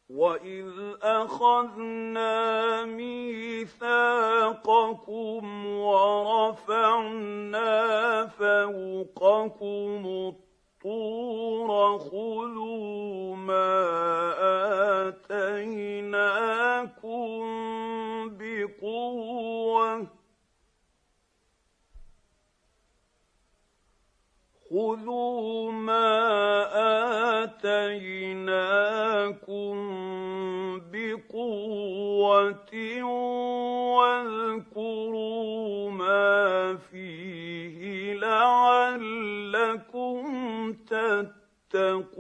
وَإِذْ أَخَذْنَا مِيثَاقَكُمْ وَرَفَعْنَا فَوْقَكُمُ الطُّورَ خُذُوا مَا آتَيْنَاكُم بِقُوَّةٍ وَاذْكُرُوا مَا فِيهِ لَعَلَّكُمْ تَتَّقُونَ